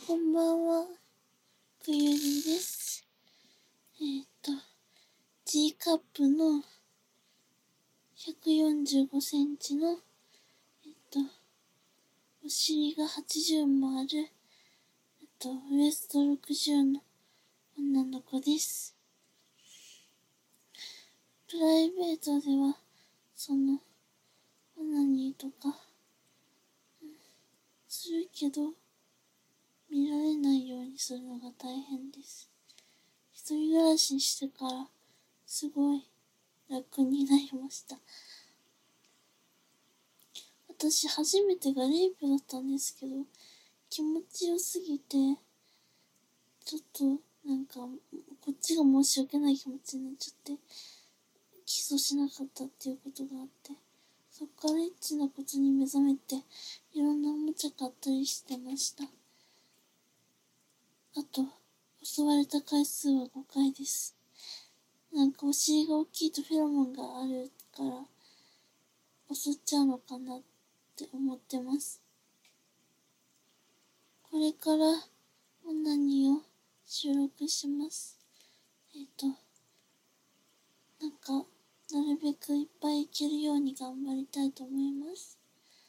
こんばんは、くゆりです。G カップの145センチの、お尻が80もある、ウエスト60の女の子です。プライベートでは、オナニーとか、するけど、見られないようにするのが大変です。一人暮らししてから、すごい楽になりました。私初めてがレイプだったんですけど、気持ちよすぎて、ちょっとこっちが申し訳ない気持ちになっちゃって、起訴しなかったっていうことがあって、そっからエッチなことに目覚めて、いろんなおもちゃ買ったりしてました。あと、襲われた回数は5回です。お尻が大きいとフェロモンがあるから、襲っちゃうのかなって思ってます。これからオナニーを収録します。なるべくいっぱいいけるように頑張りたいと思います。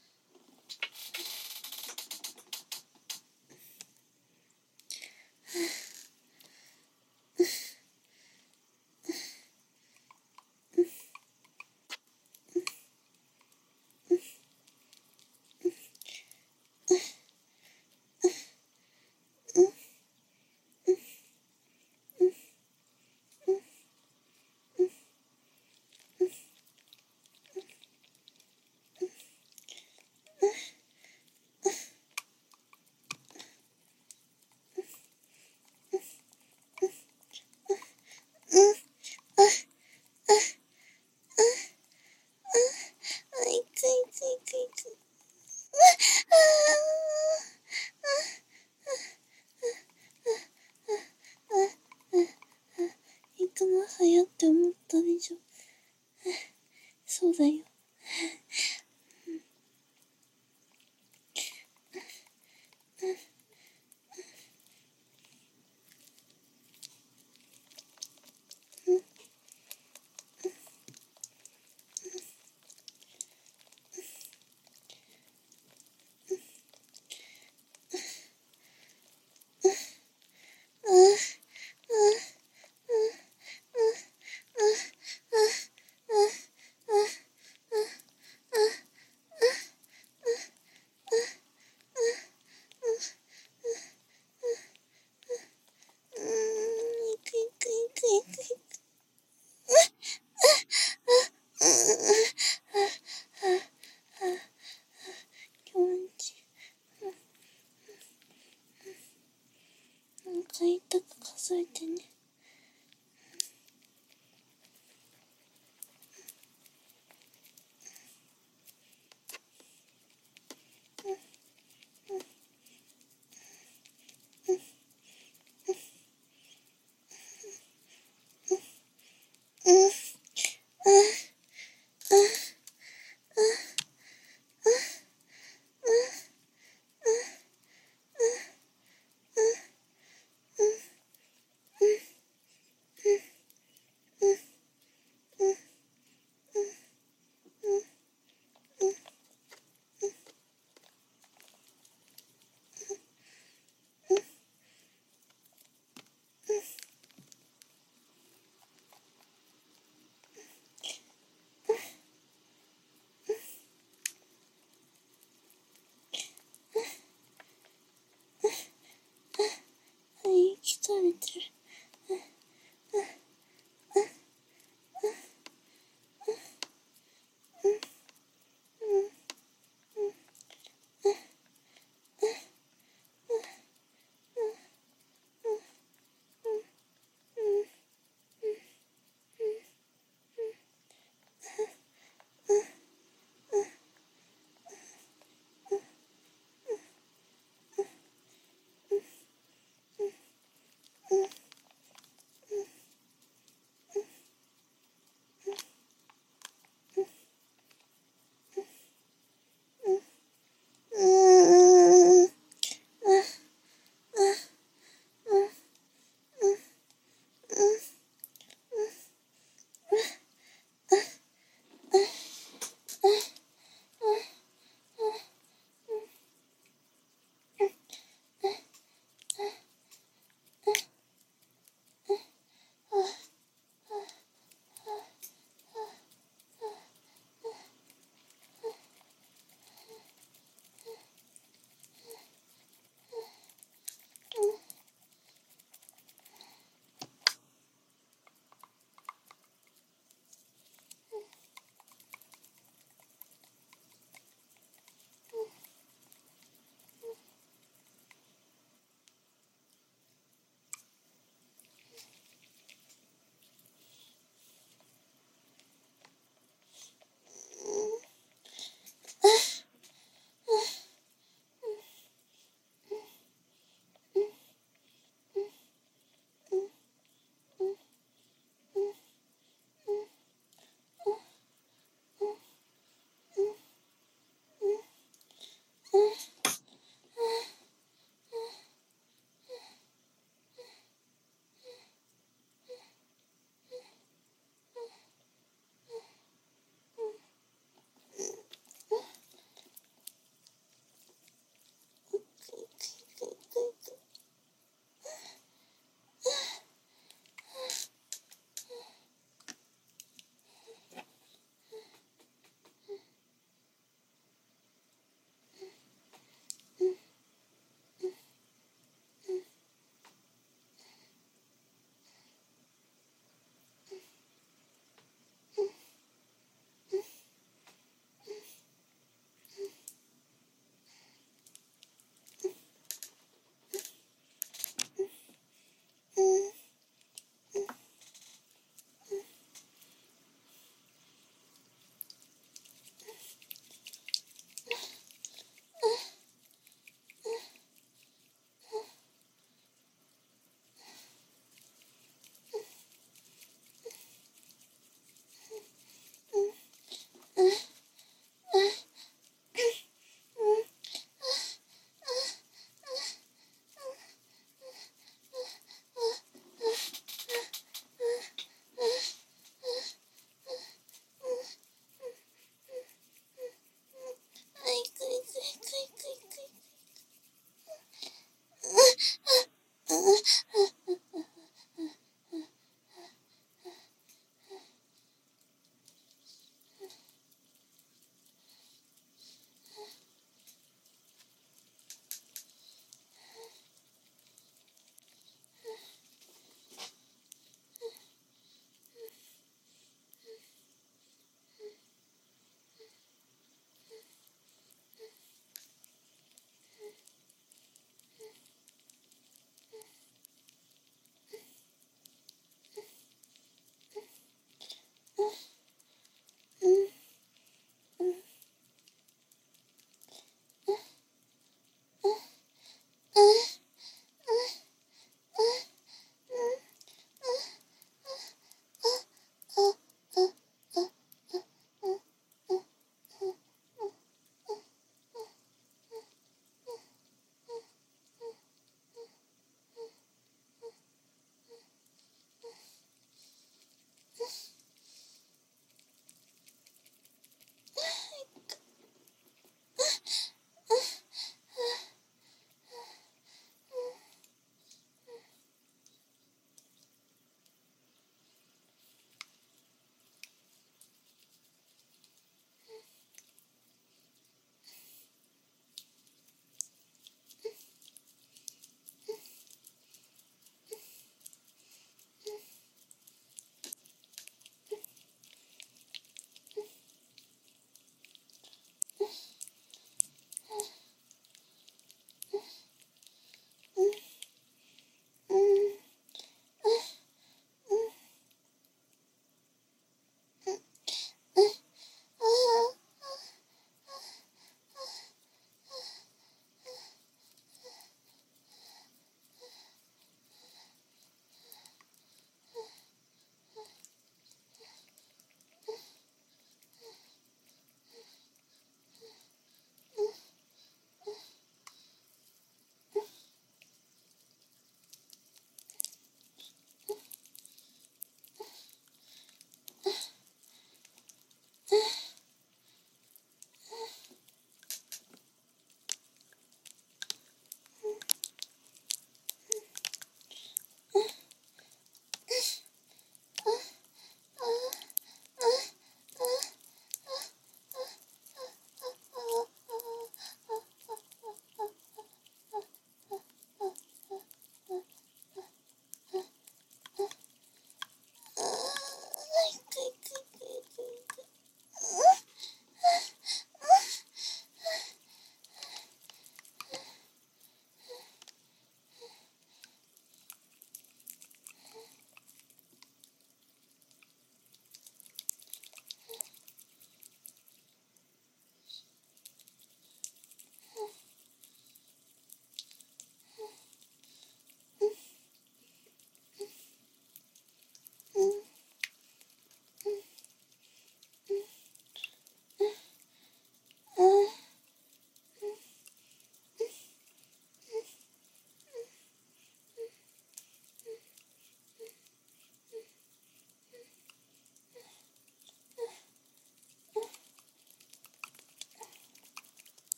行くの早って思ったでしょ。そうだよ。痛く数えてね。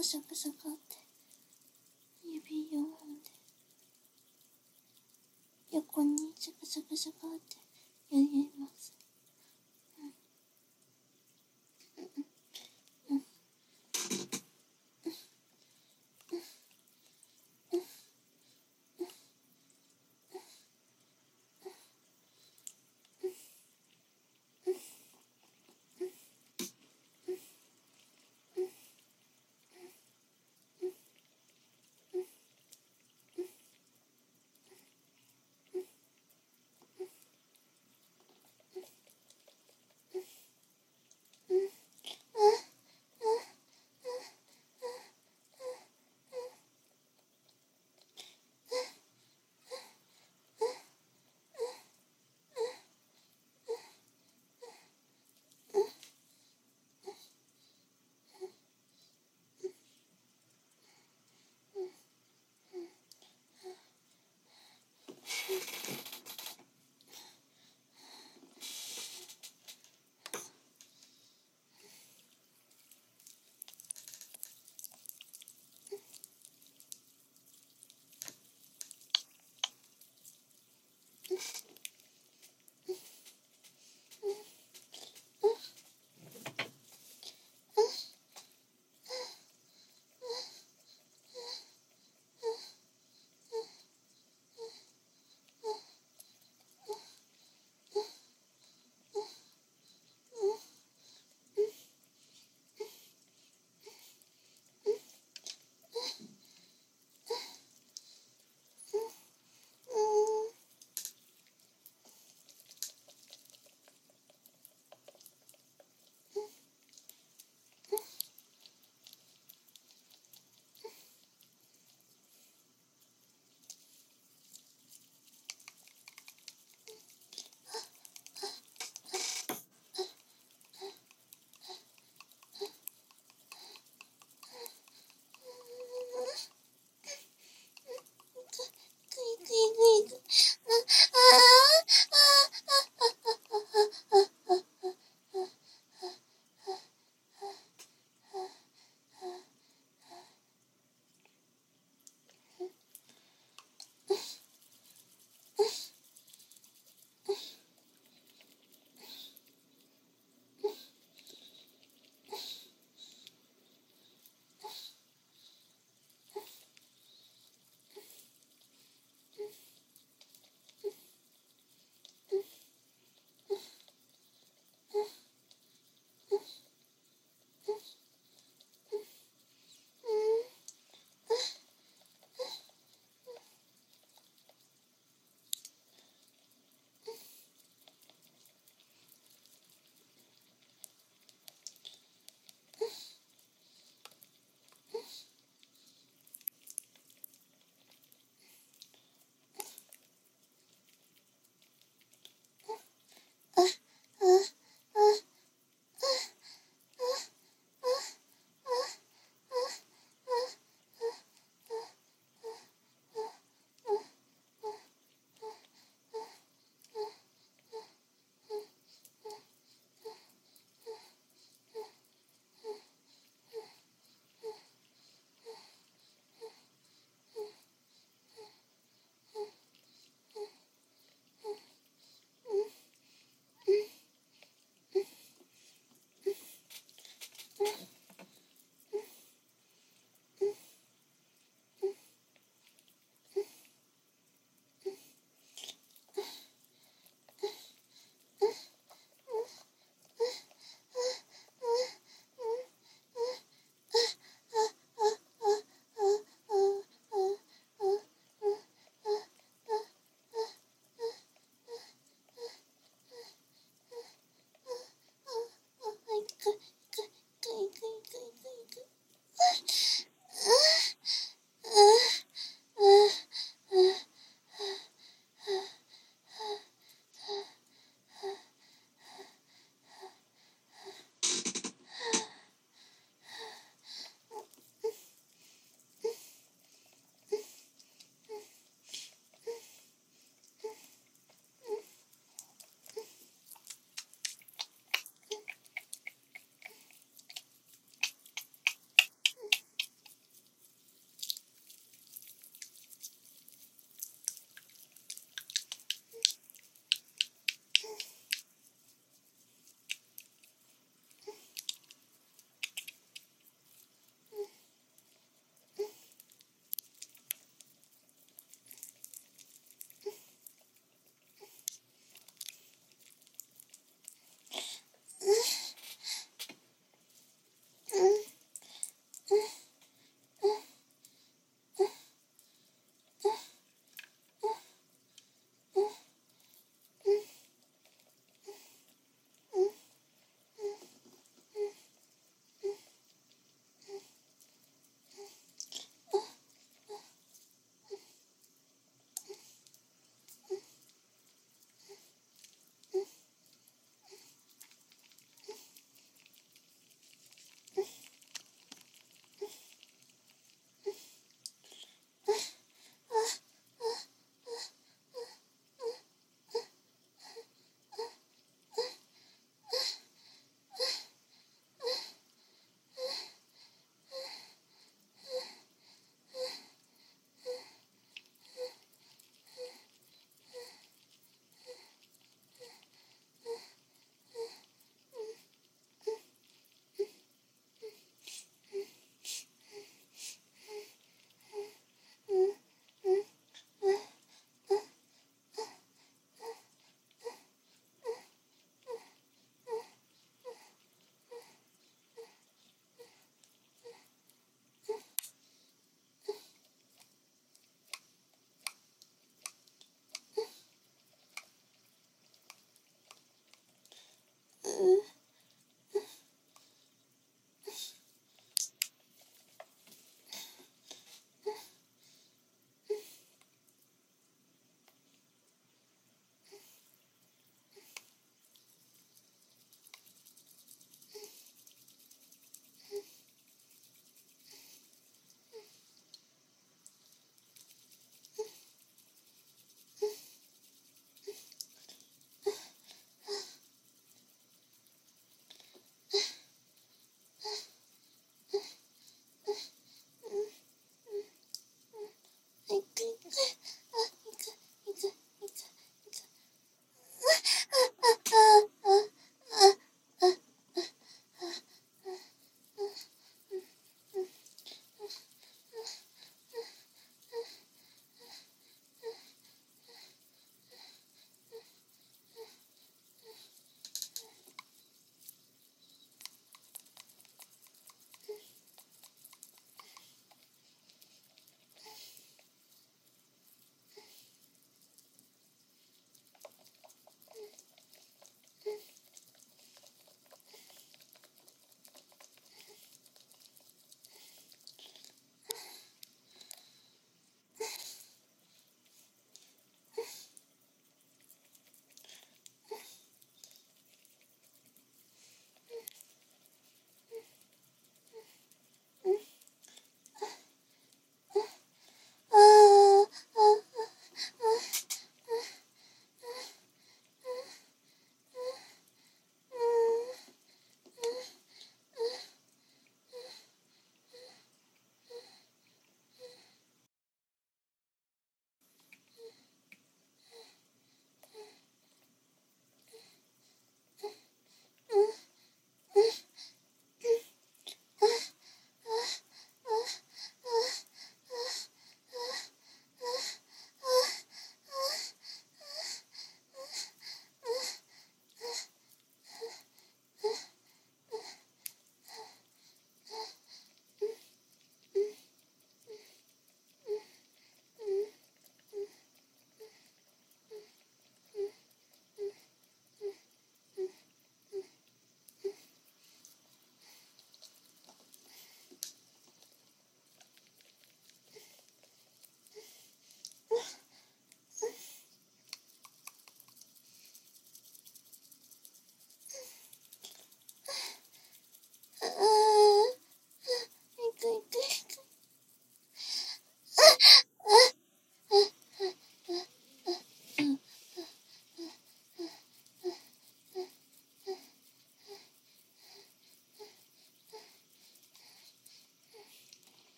カシャカシャカって指4本で横にシャカシャカシャカってやります。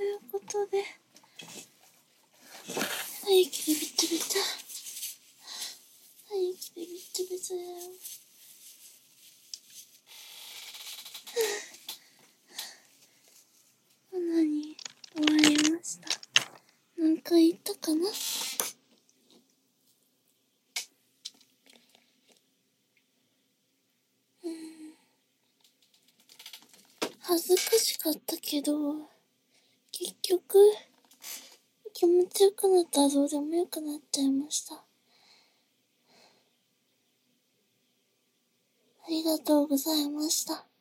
いうことで、息でビチャビチャ。息でビチャビチャだよ。何終わりました。何回言ったかな。恥ずかしかったけど、結局気持ちよくなったらどうでもよくなっちゃいました。ありがとうございました。